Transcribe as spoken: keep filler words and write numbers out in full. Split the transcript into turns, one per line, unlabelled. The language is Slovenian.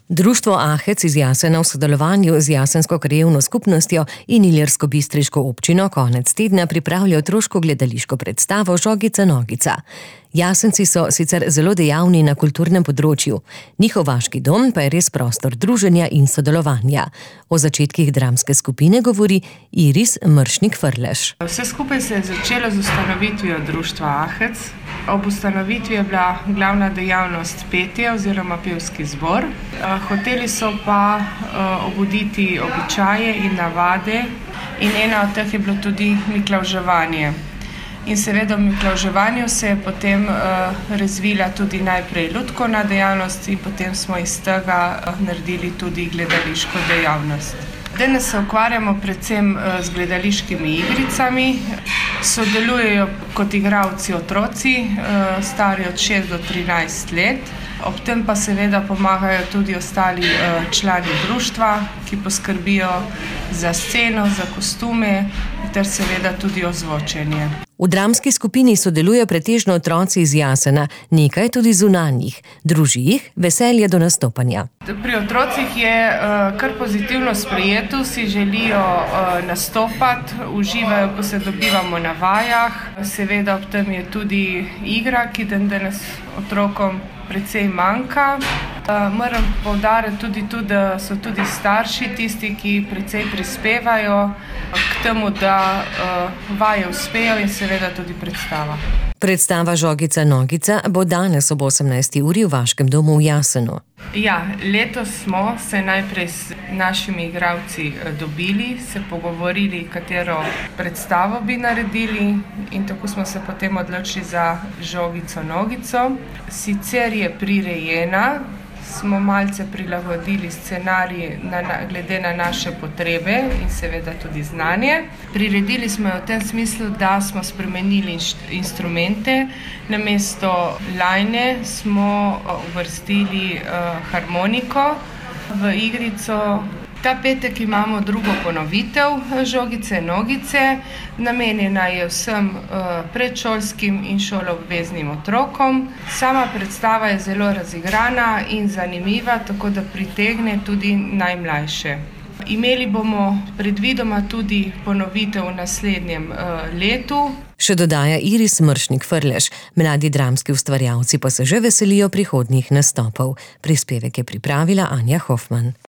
Društvo Ahec iz Jasena v sodelovanju z Jasensko krajevno skupnostjo in ilirsko-bistriško občino konec tedna pripravlja otroško gledališko predstavo Žogica nogica. Jasenci so sicer zelo dejavni na kulturnem področju, njihov vaški dom pa je res prostor druženja in sodelovanja. O začetkih dramske skupine govori Iris Mršnik-Frleš.
Vse skupaj se je začelo z ustanovitvijo društva Ahec. Ob ustanovitvi je bila glavna dejavnost petje oziroma pevski zbor. Hoteli so pa obuditi običaje in navade in ena od teh je bilo tudi miklavževanje. In seveda v miklavževanju se je potem uh, razvila tudi najprej lutkovna dejavnost in potem smo iz tega uh, naredili tudi gledališko dejavnost. Danes se ukvarjamo predvsem uh, z gledališkimi igricami. Sodelujejo kot igralci otroci, uh, stari od šest do trinajst let. Ob tem pa seveda pomagajo tudi ostali uh, člani društva, ki poskrbijo za sceno, za kostume ter seveda tudi ozvočenje.
V dramski skupini sodelujejo pretežno otroci iz Jasena, nekaj tudi zunanjih. Druži jih veselje do nastopanja.
Pri otrocih je uh, kar pozitivno sprejeto, si želijo uh, nastopati, uživajo, ko se dobivamo na vajah. Seveda ob tem je tudi igra, ki danes otrokom precej manjka. Uh, moram poudariti tudi to, da so tudi starši tisti, ki precej prispevajo k temu, da uh, vaje uspejo in seveda tudi predstava.
Predstava Žogica nogica bo danes ob osemnajsti uri v vaškem domu v Jasenu.
Ja, letos smo se najprej s našimi igralci dobili, se pogovorili, katero predstavo bi naredili in tako smo se potem odločili za Žogico nogico. Sicer je prirejena, smo malce prilagodili scenarij na, na, glede na naše potrebe in seveda tudi znanje. Priredili smo jo v tem smislu, da smo spremenili inš, instrumente. Namesto lajne smo uvrstili uh, harmoniko v igrico. Ta petek imamo drugo ponovitev Žogice nogice. Namenjena je vsem uh, predšolskim in šoloobveznim otrokom. Sama predstava je zelo razigrana in zanimiva, tako da pritegne tudi najmlajše. Imeli bomo predvidoma tudi ponovitev v naslednjem uh, letu.
Še dodaja Iris Mršnik-Frleš. Mladi dramski ustvarjalci pa se že veselijo prihodnjih nastopov. Prispevek je pripravila Anja Hofman.